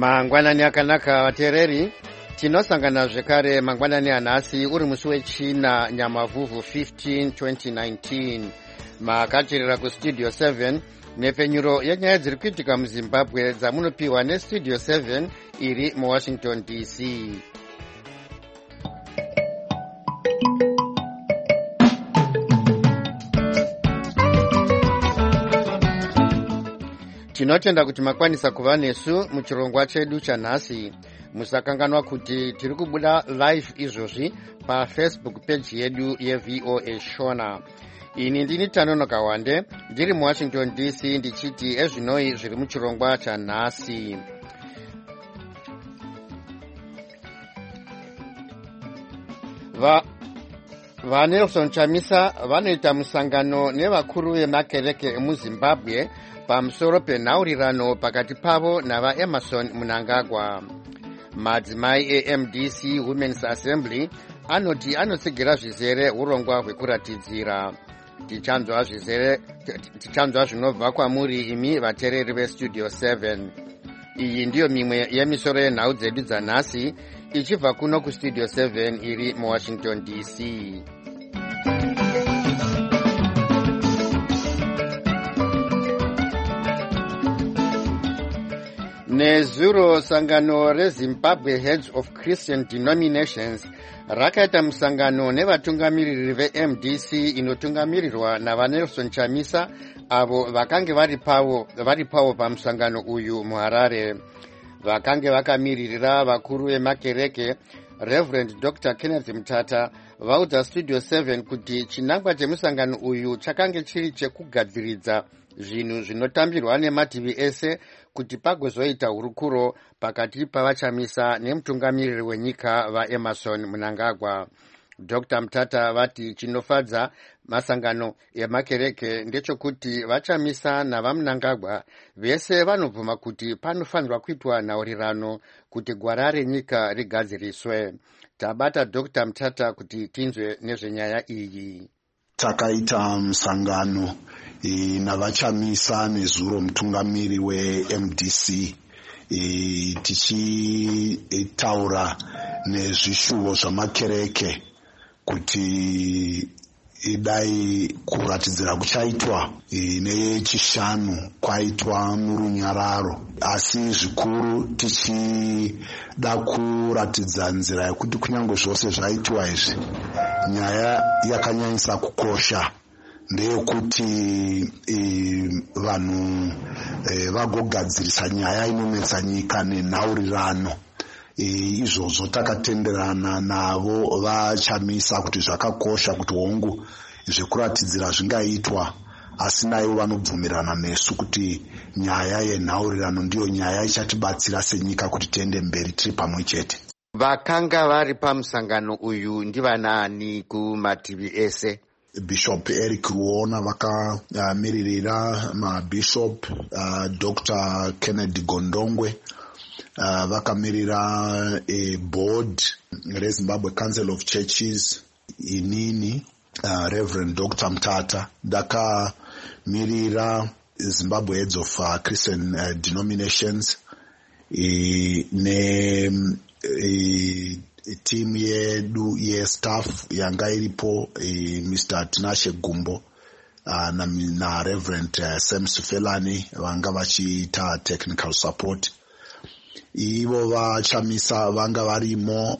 Mangwanani akanaka vateereri, tinosangana zvekare mangwanani anhasi uri musi wechina Nyamavhuvhu 15 2019. Makateerera kustudio 7 nepfenyuro yenyaya dziri kuitika muZimbabwe dzamunopiwa nestudio 7 iri muWashington DC. Tinotenda kuti makwanisa kuva nesu muchirongwa chedu chanhasi. Musakanganwa kuti tiri kubuda live izvozvi paFacebook page yedu yeVOA Shona. Ini ndini Tanonoka Wande, ndiri muWashington DC ndichiti ezvinoi zviri muchirongwa chanhasi. VaNelson Chamisa vanoita musangano nevakuru vemakereke emuZimbabwe pamusoro penhaurirano pakati pavo navaEmerson Mnangagwa. Madzimai eMDC Women's Assembly anoti anotsigira zvizere urongwa hwekuratidzira. Tichanzwa zvinobva kwamuri imi vateereri vestudio 7. Iyi ndiyo mimwe yemisoro yenhau dzedu dzanhasi ichibva kuno kustudio 7 iri muWashington DC. Nezuro sangano reZimbabwe Heads of Christian Denominations rakaita musangano nevatungamiriri veMDC inotungamirirwa navaNelson Chamisa avo vakange vari pavo pamusangano uyu muHarare. Vakange vakamiririra vakuru vemakereke Reverend Dr. Kenneth Mutata vaudza studio 7 kuti chinangwa chemusangano uyu chakange chiri chekugadziridza zvinhu zvinotambirwa nemativi ese kuti pagozoita hurukuro pakati pavaChamisa nemutungamiriri wenyika vaEmerson Mnangagwa. Dr. Mutata vati chinofadza masangano emakereke ndechekuti vaChamisa navaMnangagwa vese vanobvuma kuti panofanirwa kuitwa nhaurirano kuti gwara renyika rigadziriswe. Tabata Dr. Mutata kuti tinzwe nezvenyaya iyi. Takaita musangano navaChamisa nezuro mutungamiri weMDC tichitaura nezvishuvo zvamakereke kuti dai kuratidzira kuchaitwa nechishanu kwaitwa murunyararo, asi zvikuru tichida kuratidza nzira yekuti kunyange zvose zvaitwa izvi, nyaya yakanyanyisa kukosha ndeyekuti vanhu vagogadzirisa nyaya inonetsa nyika nenhaurirano. Izvozvo takatenderana navo vaChamisa kuti zvakakosha kuti hongu zvekuratidzira zvingaitwa, asi naivo vanobvumirana nesu kuti nyaya yenhaurirano ndiyo nyaya ichatibatsira senyika kuti tiende mberi tiri pamwe chete. Vakanga vari pamusangano uyu ndivanaani kumativi ese? Bishop Eric Ruona vakamiririra mabishop, Dr. Kennedy Gondongwe vakamirira board reZimbabwe Council of Churches, inini Reverend Dr. Mutata ndakamirira Zimbabwe Heads of Christian Denominations team yedu yestaff yanga iripo, Mr. Tinashe Gumbo na Reverend Sam Sufelani vanga vachiita technical support. Ivo vaChamisa vanga varimo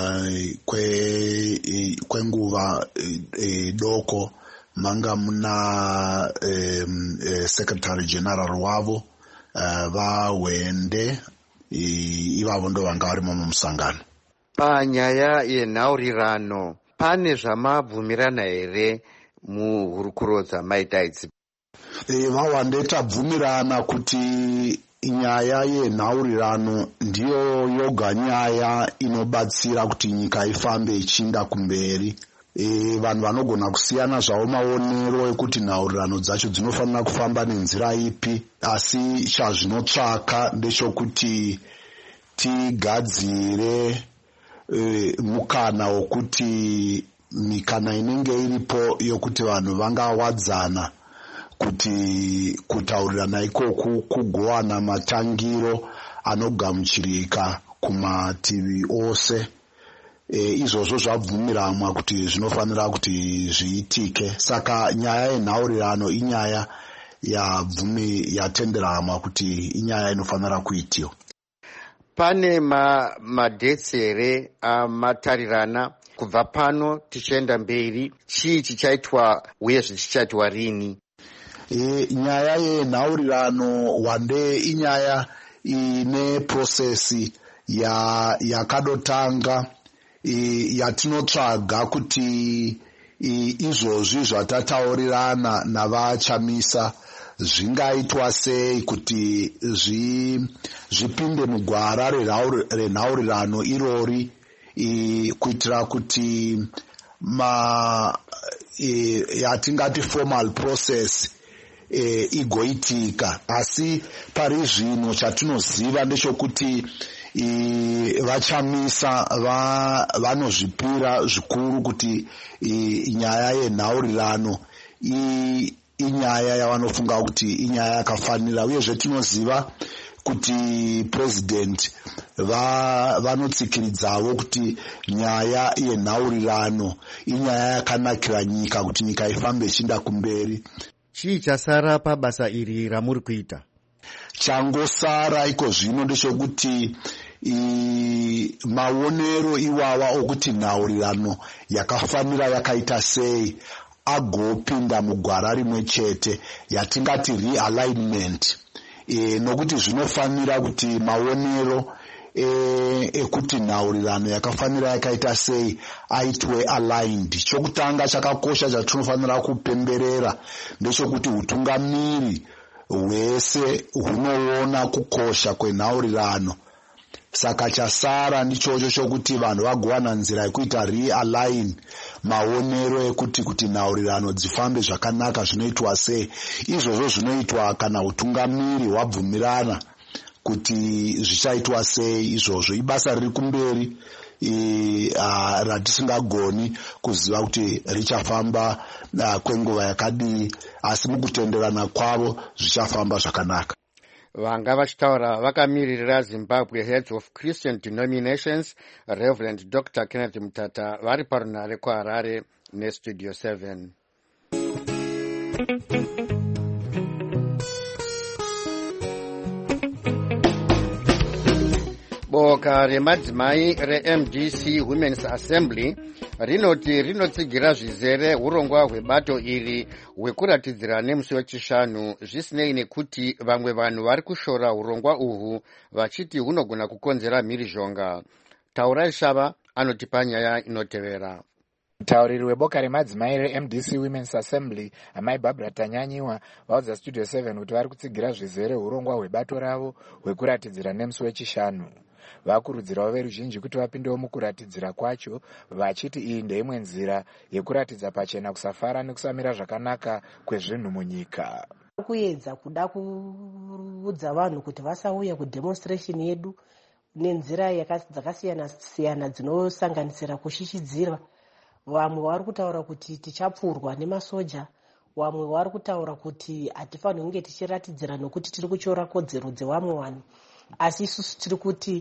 kwenguva doko, manga muna Secretary General wavo vaWende, ivavo ndo vanga varimo mumusangano. Panyaya yenhaurirano pane zvamabvumirana here muhurukuro dzamaita idzi? VaWande tabvumirana kuti nyaya yenhaurirano ndiyo yoga nyaya inobatsira kuti nyika ifambe ichiinda kumberi. Vanhu vanogona kusiyana zvavo maonero ekuti nhaurirano dzacho dzinofanira kufamba nenzira ipi, asi chazvinotsvaka ndechekuti tigadzire mukana wokuti mikana inenge iripo yokuti vanhu vangawadzana kuti kutaurirana ikoku kugowana matangiro anogamuchirika kumativi ose. Izvozvo zvabvumiramwa kuti zvinofanira kuti zviitike. Saka nyaya yenhaurirano inyaya yatenderamwa kuti inyaya inofanira kuitiwa. Pane madetsere amatarirana kubva pano tichienda mberi, chii chichaitwa uye zvichaitwa rini? Nyaya yenhaurirano wande inyaya ine prosesi yakadotanga yatinotsvaga kuti izvozvi zvatataurirana navachamisa zvingaitwa sei kuti zvipinde mugwara renhaurirano irori, kuitira kuti yatingati formal process igoitika. Asi pari zvino chatinoziva ndechekuti vachamisa vanozvipira zvikuru kuti nyaya yenhaurirano inyaya yavanofunga kuti inyaya yakafanira, uyezve tinoziva kuti president vanotsikiridzawo kuti nyaya yenhaurirano inyaya yakanakira nyika kuti nyika ifambe ichienda kumberi. Chii chasara pabasa iri ramuri kuita? Changosara iko zvino ndechekuti maonero iwawa okuti nhaurirano yakafanira yakaita sei agopinda mugwara rimwe chete yatingati realignment, nokuti zvinofanira kuti maonero ekuti nhaurirano yakafanira yakaita sei aitwe aligned. Chokutanga chakakosha chatinofanira kupemberera ndechekuti utungamiri hwese hunoona kukosha kwenhaurirano. Saka chasara ndichocho chokuti vanhu vagowana nzira yekuita realign maonero kuti nhaurirano dzifambe zvakanaka zvinoitwa sei. Izvozvo zvinoitwa kana utungamiri hwabvumirana kuti zvichaitwa sei. Izvozvo ibasa riri kumberi ratisingagoni kuziva kuti richafamba kwenguva yakadii, asi mukutenderana kwavo zvichafamba zvakanaka. Vanga vachitaura vakamirira Zimbabwe Heads of Christian Denominations, Reverend Dr. Kenneth Mutata, vari parunare kuHarare neStudio 7. Boka remadzimai reMDC Women's Assembly rinoti rinotsigira zvizere urongwa hwebato iri hwekuratidzira nemusi wechishanu, zvisinei nekuti vamwe vanhu vari kushora urongwa uhwu vachiti hunogona kukonzera mhirizhonga. Taurai Shava anotipa nyaya inotevera. Mutauriri weboka remadzimai reMDC Women's Assembly, amai Barbara Tanyanyiwa, vaudza Studio 7 kuti vari kutsigira zvizere urongwa hwebato ravo hwekuratidzira nemusi wechishanu. Vakurudzirawo veruzhinji kuti vapindewo mukuratidzira kwacho, vachiti iyi ndeimwe nzira yekuratidza pachena kusafara nekusamira zvakanaka kwezvinhu munyika. Kuedza kuda kuudza vanhu kuti vasauya kudemonstration yedu nenzira dzakasiyana siyana dzinosanganisira kushishidzira. Vamwe vari kutaura kuti tichapfurwa nemasoja, vamwe vari kutaura kuti hatifaniri kunge tichiratidzira nokuti tiri kuchora kodzero dzevamwe vanhu. Asi isusu tiri kuti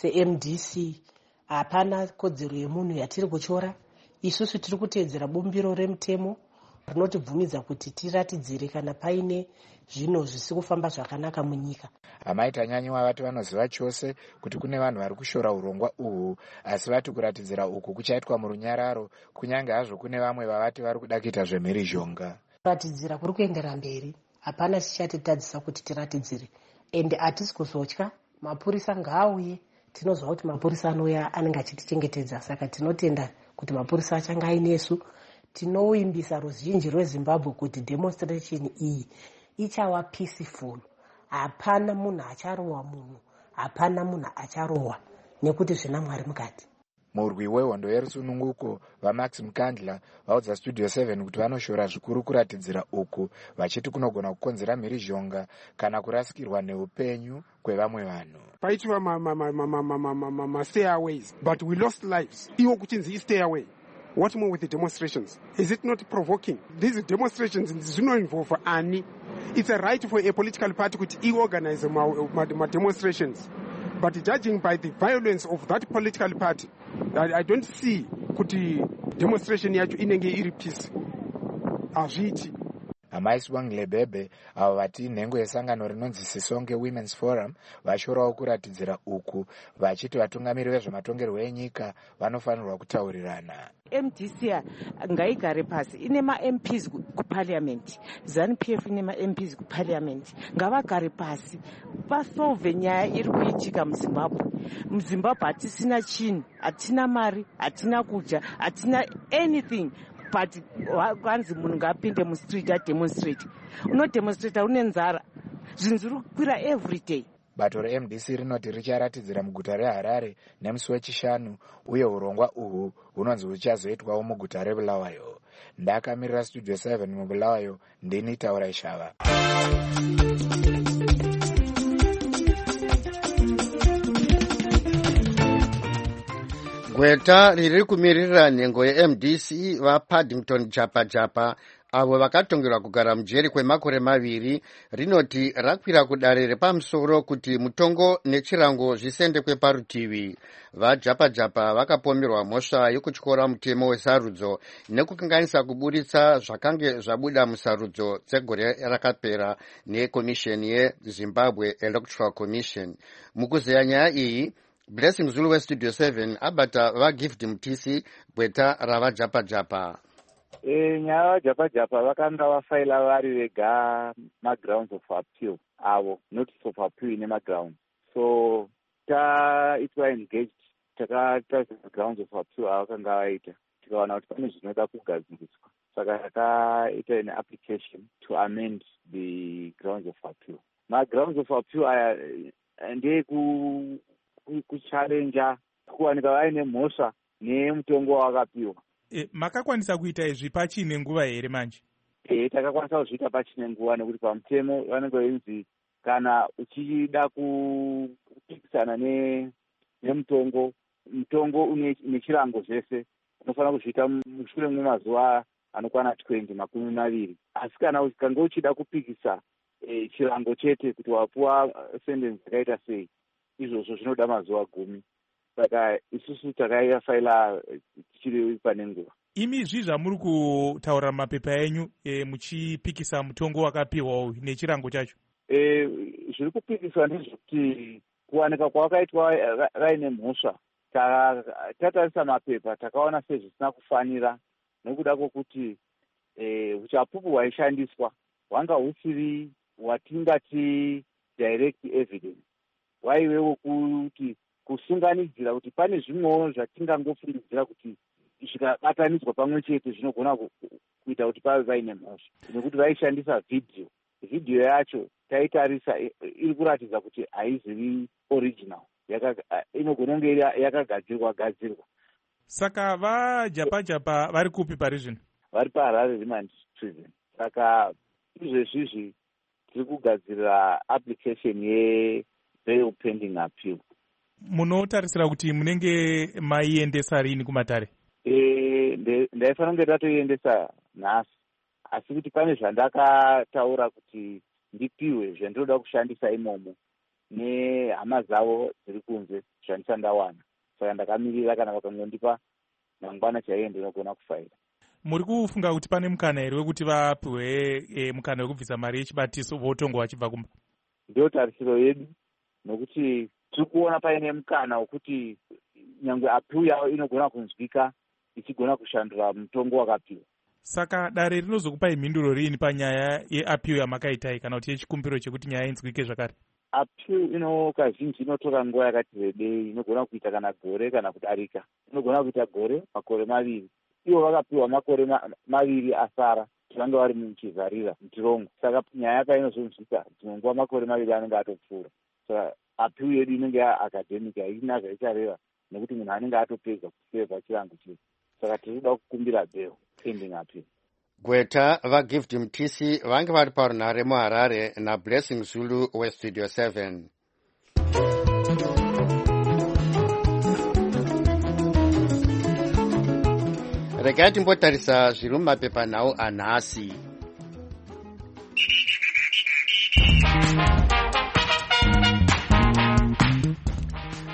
seMDC hapana kodzero yemunhu yatiri kuchora. Isusu tiri kuteedzera bumbiro remutemo rinotibvumidza kuti tiratidzire kana paine zvinhu zvisi kufamba zvakanaka munyika. Amai Tanyanyiwa vati vanoziva chose kuti kune vanhu vari kushora urongwa uhwu, asi vati kuratidzira uku kuchaitwa murunyararo, kunyange hazvo kune vamwe vavati vari kuda kuita zvemhirizhonga. Kuratidzira kuri kuendera mberi, hapana chichatitadzisa kuti tiratidzire, ende hatisi kuzotya. Mapurisa ngaauye, tinozwa kuti mapurisa anouya anenge achitichengetedza, saka tinotenda kuti mapurisa achanga ainesu. Tinouimbisa ruzhinji rweZimbabwe kuti demonstration iyi ichava peaceful. Hapana munhu acharohwa munhu, hapana munhu acharohwa, nekuti zvina Mwari mukati. Murwi wehondo yerusununguko vaMax Mkandla vaudza Studio 7 kuti vanoshora zvikuru kuratidzira uku, vachiti kunogona kukonzera mhirizhonga kana kurasikirwa neupenyu kwevamwe vanhu. Paitwa stairways, but we lost lives. Iwo kuchinzi stairway. What more with the demonstrations? Is it not provoking? These demonstrations do not involve any. It's a right for a political party to organize my demonstrations. But judging by the violence of that political party, I don't see kuti demonstration yacho inenge iri peace. Azviti. Amaiswa Nglebebe avo vati nhengo yesangano rinonzi Sisonke Women's Forum vashorawo kuratidzira uku vachiti vatungamiri vezvematongerwo enyika vanofanirwa kutaurirana. MDC ngaigare pasi ine ma-MPs kuparliament, ZANU-PF ine ma-MPs kuparliament, ngavagare pasi vasolve nyaya iri kuitika muZimbabwe. MuZimbabwe hatisina chinhu, hatina mari, hatina kudya, hatina anything. But kwanzi munhu ngapinde mustreet ademonstrate. Unodemonstrate une nzara. Zvinhu zviri kukwira every day. Bato reMDC rinoti richaratidzira muguta reHarare nemusi wechishanu uye urongwa uhu hunonzi huchazoitwawo muguta reBulawayo. Ndakamirira Studio 7 muBulawayo, ndini Taura Shava. Gweta riri kumirira nhengo yeMDC vaPaddington Japa avo vakatongerwa kugara mujeri kwemakore maviri rinoti rakwira kudare repamusoro kuti mutongo nechirango zvisendekwe parutivi. VaJapa vakapomerwa mhosva yokutyora mutemo wesarudzo nekukanganisa kuburitsa zvakange zvabuda musarudzo dzegore rakapera nekomisheni yeZimbabwe Electoral Commission. Mukuzeya nyaya iyi, Blessing Zulu weStudio 7 abata vaGift Mtisi gweta ravaJapa. Nyaya vaJapa vakanga vafaila vari vega magrounds of appeal avo, notice of appeal ine magrounds. So taitwa engaged, takatarisa grounds of appeal avakanga vaita, tikaona kuti pane zvinoda kugadziriswa. Saka takaita an application to amend the grounds of appeal. Magrounds of appeal aya ndeye kuchallenja kuwanika vaine mhosva nemutongo wakapiwa. Makakwanisa kuita izvi pachine nguva here manje? Takakwanisa kuzviita pachine nguva nekuti pamutemo vanenge vainzi kana uchida kupikisana nemutongo nechirango zvese unofanira kuzviita mushure memazuva anokwana 20. Asi kana ukange uchida kupikisa chirango chete kuti wapuwa sentence yakaita sei, izvozvo zvinoda mazuva 10. Saka isusu takafaila tichiri pane nguva. Imi zvamuri kutaura mapepa enyu muchipikisa mutongo wakapiwa uyu nechirango chacho? Zviri kupikiswa ndezvekuti kuwanika kwakaitwa vaine mhosva, tatarisa mapepa takaona sezvisina kufanira nekuda kwokuti uchapupu hwaishandiswa hwanga husiri hwatingati direct evidence, waiwewo kuti kusunganidzira kuti pane zvimwewo zvatingangofungidzira kuti zvikabatanidzwa pamwe chete zvinogona kuita kuti pave vaine mhosva, nekuti vaishandisa vhidhiyo yacho taitarisa iri kuratidza kuti haiziri original, inogona kunge yakagadzirwa. Saka vaJapa vari kupi pari zvino? Vari paHarare Remand Prison. Saka izvezvizvi tiri kugadzirira application yebail pending appeal. Munotarisira kuti munenge maiendesa rini kumatare? Ndaifanira kunge tatoiendesa nhasi, asi kuti pane zvandakataura kuti ndipiwe zvandinoda kushandisa imomo nehama dzavo dziri kunze zvandisandawana. Saka ndakamirira kana vakangondipa mangwana chaiye ndinogona kufaira. Muri kufunga kuti pane mukana here wekuti vapiwe mukana wekubvisa mari yechibatiso votongo vachibva kumba? Ndio tarisiro yedu, nokuti tiri kuona paine mukana wekuti nyangwe appeal yavo inogona kunzwika ichigona kushandura mutongo wakapiwa. Saka dare rinozokupai mhinduro rini panyaya yeappeal yamakaitai kana kuti yechikumbiro chekuti nyaya inzwike zvakare? Appeal kazhinji inotora nguva yakati rebei, inogona kuita kana gore kana kudarika. Inogona kuita gore, makore 2. Ivo vakapiwa makore 2 asara vange vari muchizarira mutirongo. Saka nyaya painozonzwika dzimwe nguva makore 2 anenge atopfuura. Saka appeal yedu inenge yaacademic, haina zvaichareva nekuti munhu anenge atopedza kuseva chirango chedu. Saka tiri kuda kukumbira bail pending appeal. Gweta vaGift Mtisi vange vari parunhare muHarare naBlessing Zulu weStudio 7. Regai timbotarisa zviri mumapepanhau anhasi.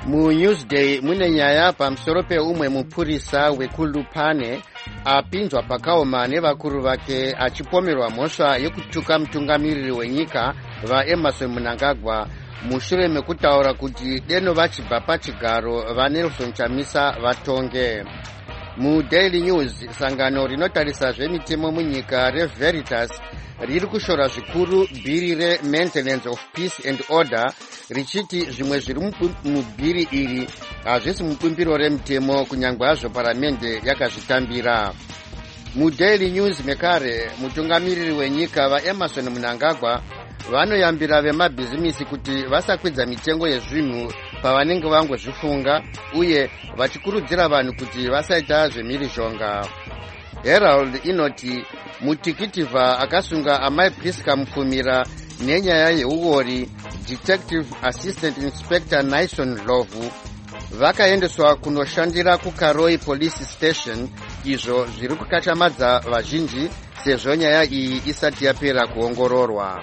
muNewsday mune nyaya pamusoro peumwe mupurisa wekulupane apinzwa pakaoma nevakuru vake achipomerwa mhosva yekutuka mutungamiriri wenyika vaEmmerson Mnangagwa mushure mekutaura kuti deno vachibva pachigaro vaNelson Chamisa vatonge. MuDaily News sangano rinotarisa zvemitemo munyika reVeritas riri kushora zvikuru bhiri reMaintenance of Peace and Order richiti zvimwe zviri mubhiri iri hazvisi mubumbiro remutemo kunyange hazvo paramende yakazvitambira. MuDaily News mekare mutungamiriri wenyika vaEmmerson Mnangagwa vanoyambira vemabhizimisi kuti vasakwidza mitengo yezvinhu pavanenge vangozvifunga uye vachikurudzira vanhu kuti vasaita zvemhirizhonga. Herald inoti muTikitivha akasunga Amai Priska Mufumira nenyaya yeugori Detective Assistant Inspector Naison Lovu vakaendeswa kunoshandira kuKaroi Police Station, izvo zviri kukachamadza vazhinji sezvo nyaya iyi isati yapera kuongororwa.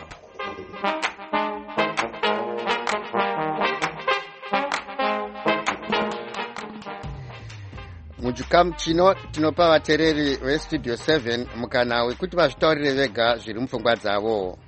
Muchikamu chino tinopa vateereri veStudio 7 mukana wekuti vazvitaurire vega zviri mupfungwa dzavo.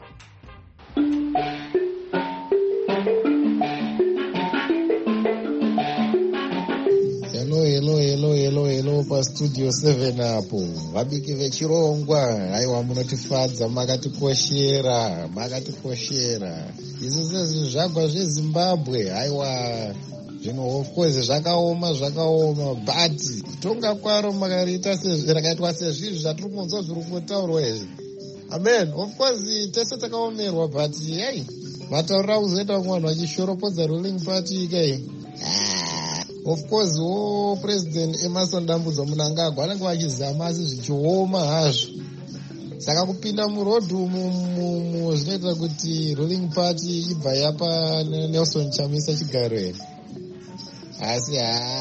Hello paStudio 7 apo vabiki vechirongwa. Haiwa, munotifadza, makatikoshera. Izvi sezvi zvagwa zveZimbabwe. Haiwa, zvino of course zvakaoma but kutonga kwaro rakaitwa sezvizvi zvatiri kunzwa zviri kutaurwa izvi. Amen. Of course tese takaomerwa, but hey, mataurira kuzoita mwanhu vachishoropodza ruling party kai. Of course President Emmerson Dambudzo Mnangagwa anenge vachizama asi zvichioma hazvo. Saka kupinda murodhu umu zvinoita kuti ruling party ibva yapa Nelson Chamisa chigaro here. Asi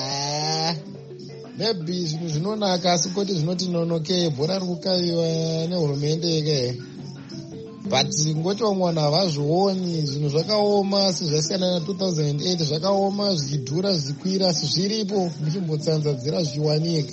maybe zvinhu zvinonaka, asi kuti zvinoti nonokei, bhora riri kukaviwa nehurumende yeke. But ngoti vamwe vanhu havazvioni, zvinhu zvakaoma sezvasiyana na2008, zvakaoma zvichidhura zvichikwira, zviripo muchimbotsanzadzira zvichiwanika.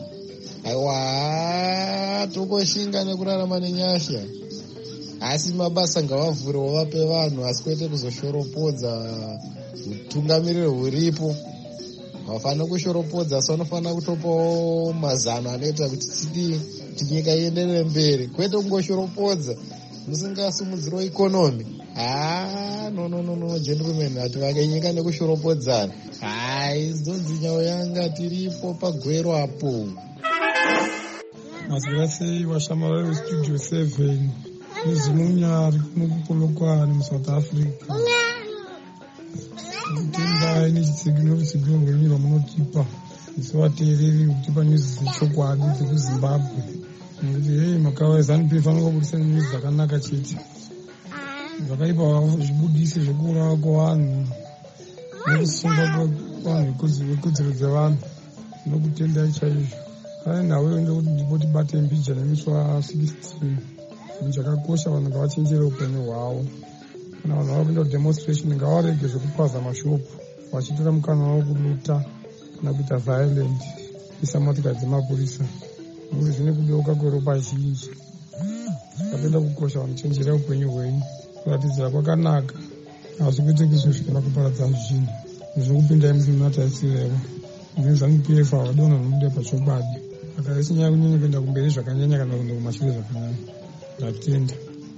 Aiwa, tokoshinga nekurarama nenyasha. Asi mabasa ngavavhurewo vape vanhu, asi kwete kuzoshoropodza utungamiriri huripo. Havafanira kushoropodza, asi vanofanira kutopawo mazano anoita kuti nyika ienderere mberi, kwete kungoshoropodza musingasimudziro ikonomi. No gentlemen, hativake nyika nekushoropodzana. Idzodzi nyawo yanga tiripo pagwero apo. Mazira sei vashamwari veStudio 7 nezimunyari kunokupolokwane muSouth Africa. Kutendai nechitsigiro rwenyika munotipa isu vateereri, kutipa nyuzi dzechokwadi dzekuZimbabwe. Nekuti hei, makava eZANU-PF anongobudisa nyuzi dzakanaka chete. Zvakaipa zvibudise zvekuurawa kwevanhu nekusunga kwevanhu vekodzero dzevanhu. Ndinokutendai chaizvo. Kana nawewo ndekuti ndipo tibate mbija nemiswa 16. Chinhu chakakosha, vanhu ngavachenjere upenyu hwavo. Kana vanhu vari kuenda kudemonstration ngavarege zvekupaza mashopu vachitora mukana wavo kuluta kana kuita violent isa motikari dzemapurisa, nekuti zvine kudeuka kweropa zhinji. Zvapenda kukosha vanochenjera upenyu hwenyu, kuratidzira kwakanaka, hazvi kuite kuzosvikira kuparadza zvinhu. Zvokupindai musimataisirevo neZANU-PF havadonha nomude pachokwadi. Saka isi nyaya kunyanya kuenda kumberi zvakanyanya kana kuenda kumashure zvakanyanya. Ndatenda.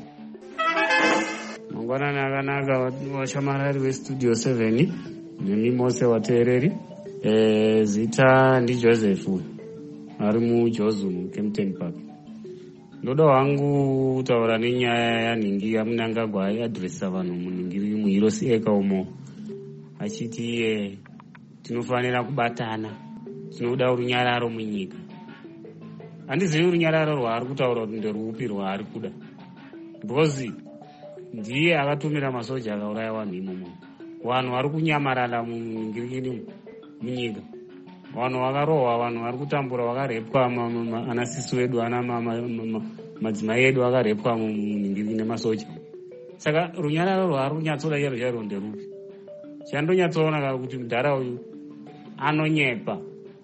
Mangwanani akanaka washamarari weStudio 7 nemi mose wateereri. Zita ndiJoseph ari muJozumu Kempton Park. Ndoda wangu kutaura nenyaya yanhingi yaMnangagwa aiadhiresa vanhu munhingiri muHirosi Eka umo, achiti tinofanira kubatana, tinoda runyararo munyika. Handizivi runyararo rwaari kutaura kuti nderupi rwaari kuda, because ndiye akatumira masoja akauraya vanhu imomo. Vanhu vari kunyamarala munhingirikini munyika, vanhu vakarohwa, vanhu vari kutambura, vakarepwa, anasisi wedu, ana madzimai edu akarepwa munhingirikini nemasoja. Saka runyararo rwaari kunyatsoda chairo nderupi? chandonyatsoona kuti mudhara uyu anonyepa.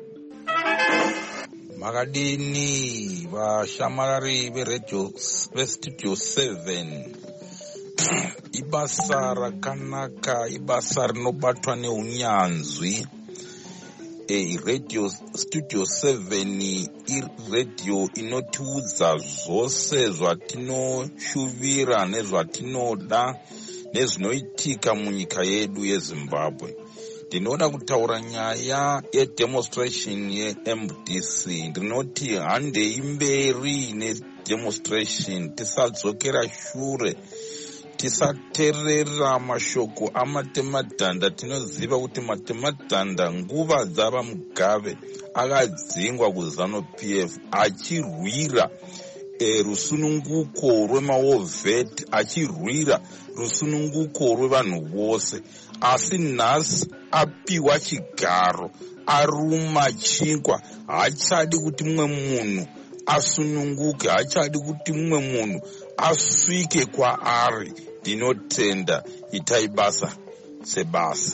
Makadini vashamarari veRadio veStudio 7 ibasa rakanaka, ibasa rinobatwa neunyanzvi. Radio Studio 7 iradio inotiudza zvose zvatinoshuvira nezvatinoda nezvinoitika munyika yedu yeZimbabwe. Ndinoda kutaura nyaya yedemonstration yeMDC. Ndinoti handei mberi nedemonstration, tisadzokera shure, tisateerera mashoko amatemadhanda. Tinoziva kuti matemadhanda nguva dzava Mugabe akadzingwa kuZANU-PF achirwira rusununguko rwemaWOVET, achirwira rusununguko rwevanhu vose. Asi nhasi apiwa chigaro, aruma chingwa, haachadi kuti mumwe munhu asununguke, haachadi kuti mumwe munhu asvike kwaari. Ndinotenda, itai basa sebasa.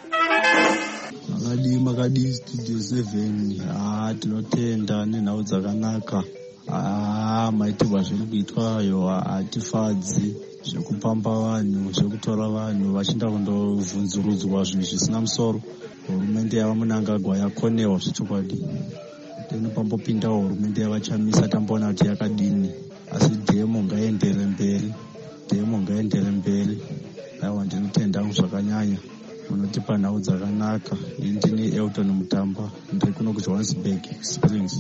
Makadi Studio 7 tinotenda nenhau dzakanaka. Maitirwa zviri kuitwayo hatifadzi, zvekupamba vanhu, zvekutora vanhu vachienda kundovhunzurudzwa zvinhu zvisina musoro. Hurumende yava Mnangagwa yakonewa zvechokwadi. Tinopambopinda hurumende yavachamisa, tamboona kuti yakadini. Asi dhemo ngaendere mberi. Aiwa, ndinotenda zvakanyanya, munotipa nhau dzakanaka. Ndini Elton Mutamba, ndiri kuno kuJohannesburg Springs.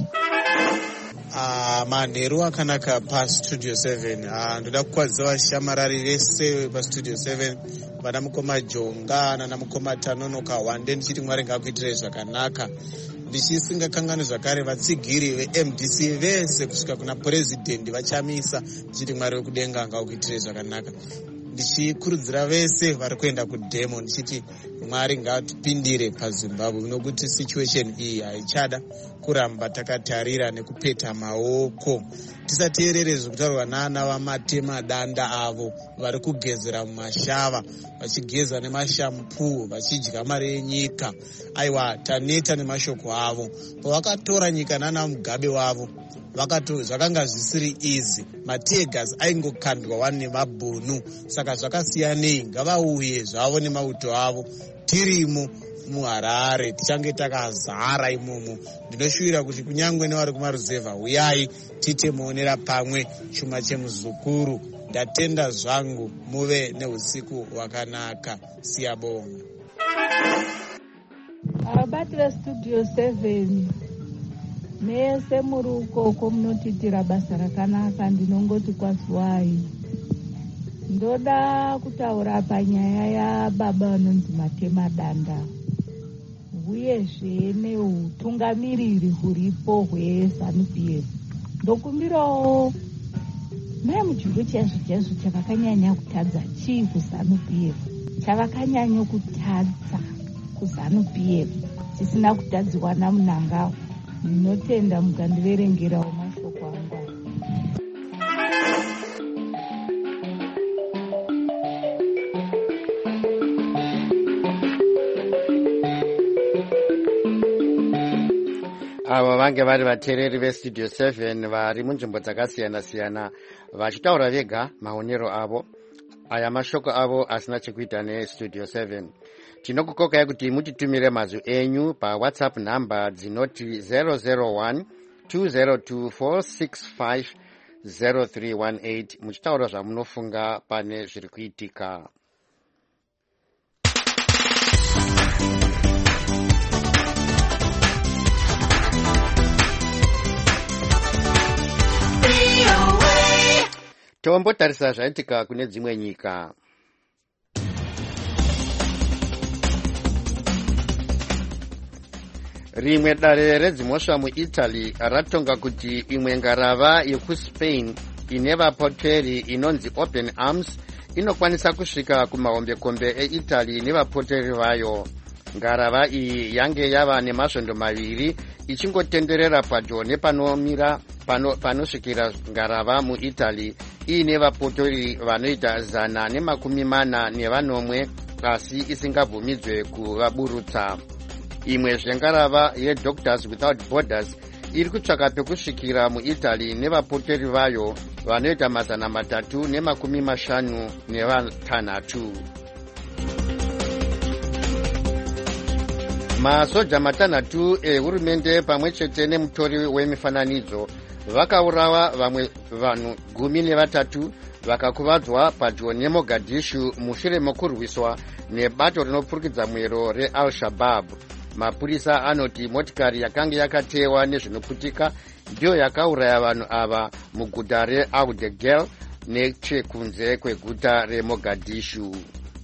Manheru akanaka paStudio 7. Ndoda kukwadzisa vashamarari vese paStudio 7, vana mukoma Jonga nana mukoma Tanonoka Wande, ndichiti Mwari ngakuitirei zvakanaka. Ndichisingakanganwi zvakare vatsigiri veMDC vese kusvika kuna purezidendi vachamisa, ndichiti Mwari wekudenga ngakuitirei zvakanaka. Ndichikurudzira vese vari kuenda kudhemo, ndichiti Mwari ngaatipindire paZimbabwe, nokuti situation iyi haichada kuramba takatarira nekupeta maoko. Tisateerere zvekutaurwa nana vamatemadanda avo vari kugezera mumashava, vachigeza nemashampu, vachidya mari yenyika. Aiwa, taneta nemashoko avo. Pavakatora nyika nana Mugabe wavo, zvakanga zvisiri izi. Mategas aingokandwa wani nemabhunu. Saka zvakasiyanei, ngavauye zvavo nemauto avo. Tirimo muHarare, tichange takazara imomo. Ndinoshuvira kuti kunyangwe nevari kumaruzevha, uyai titemuonera pamwe chuma chemuzukuru. Ndatenda zvangu, muve neusiku hwakanaka. Siyabonga. Abati veStudio 7 mese muri ukoko munotiitira basa rakanaka. Ndinongoti kwaziwai. Ndoda kutaura panyaya yababa vanonzi Matemadanda, uyezve neutungamiriri huripo hweZANU-PF. Ndokumbirawo mujuru chaizvo chavakanyanya kutadza chii kuZANU-PF, chavakanyanya kutadza kuZANU-PF chisina kutadziwa naMnangagwa. Ndinotenda mukandiverengerawo mashoko angu. Ava vange vari vateereri veStudio 7 vari munzvimbo dzakasiyana-siyana vachitaura vega maonero avo. Aya mashoko avo asina chekuita neStudio 7. Tinokukokai kuti mutitumire mazwi enyu paWhatsApp namba dzinoti 001 202 465 0318 muchitaura zvamunofunga pane zviri kuitika. Tombotarisa zvaitika kune dzimwe nyika. Rimwe dare redzimhosva muItaly ratonga kuti imwe ngarava yekuSpain ine vapoteri inonzi Open Arms inokwanisa kusvika kumahombekombe eItaly nevapoteri vayo. Ngarava iyi yange yava nemasvondo maviri ichingotenderera padyo nepanomira panosvikira ngarava muItaly iine vapoteri vanoita 140 asi isingabvumidzwe kuvaburutsa. Imwe zvengarava yeDoctors Without Borders iri kutsvaka pekusvikira muItaly nevapoteri vayo vanoita 356. Masoja 6 ehurumende pamwe chete nemutori wemifananidzo vakaurawa vamwe vanhu 13 vakakuvadzwa padyo neMogadishu mushure mekurwiswa nebato rinopfurikidza mwero reAl-Shabaab. Mapurisa anoti motikari yakanga yakatewa nezvinoputika ndiyo yakauraya vanhu ava muguta reAudegel nechekunze kweguta reMogadishu.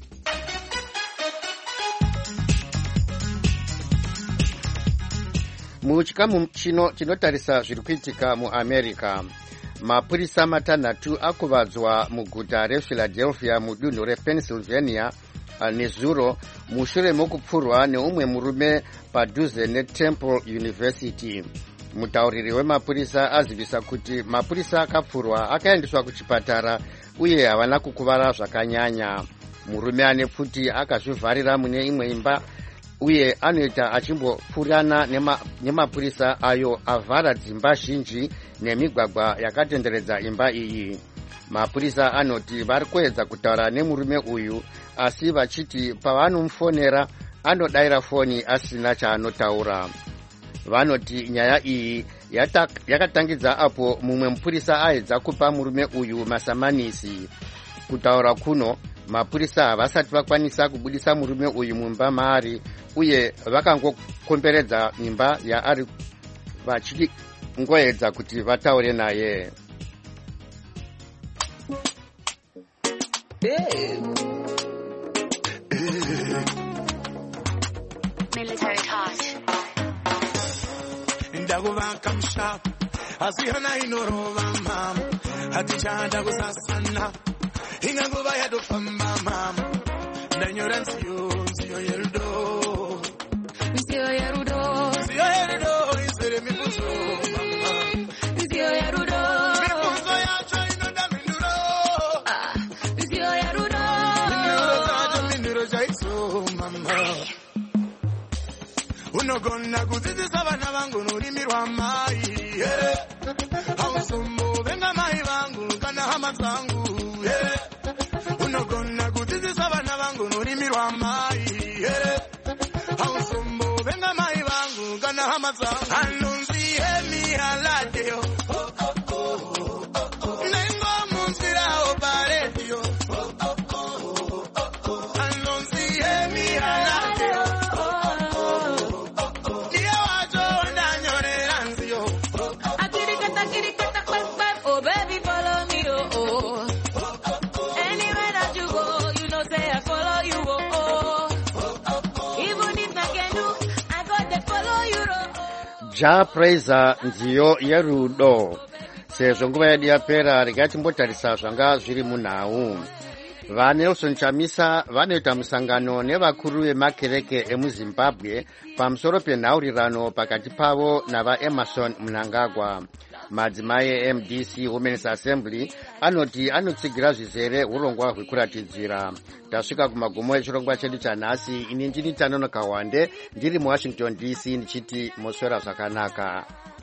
Muchikamu chino chinotarisa zviri kuitika muAmerica, mapurisa 6 akuvadzwa muguta rePhiladelphia mudunhu rePennsylvania nezuro mushure mokupfurwa neumwe murume padhuze neTemple University. Mutauriri wemapurisa azivisa kuti mapurisa akapfurwa akaendeswa kuchipatara uye havana kukuvara zvakanyanya. Murume ane pfuti akazvivharira mune imwe imba uye anoita achimbopfuurana nemapurisa ayo avhara dzimba zhinji nemigwagwa yakatenderedza imba iyi. Mapurisa anoti vari kuedza kutaura nemurume uyu asi vachiti pavanomufonera anodayira foni asina chaanotaura. Vanoti nyaya iyi yakatangidza apo mumwe mupurisa aedza kupa murume uyu masamanisi. Kutaura kuno mapurisa havasati vakwanisa kubudisa murume uyu mumba maari uye vakangokomberedza imba yaari vachingoedza kuti vataure naye. Military touch. Ndakuvaka mushapu asi hana inorova mama hatichada kusasana inganguva yatofamba mama ndanyora nziyo yerudo izere mibvunzo mama nziyo yerudo mibvunzo yacho inoda minduro nziyo yerudo minduro dzacho minduro chaitso mama unogona kudzidzisa vana vangu norimi rwamai hausombo venga mai vangu kana hama dzangu unogona kudzidzisa vana vangu norimi rwamai hausombo venga mai vangu kana hama dzangu anonzi hemi haladeo nengo munzirawo paredio anonzi hemi haladeo Ja praiser nziyo yerudo. Sezvo nguva yedu yapera regatimbotarisa zvanga zviri munhau. VaNelson Chamisa vanoita musangano nevakuru vemakereke emuZimbabwe pamusoro penhaurirano pakati pavo navaEmerson Mnangagwa. Madzimai eMDC Women's Assembly anoti anotsigira zvizere urongwa hwekuratidzira. Tasvika kumagumo echirongwa chedu chanhasi. Ini ndini Tanono Kawande ndiri muWashington DC ndichiti moswera zvakanaka.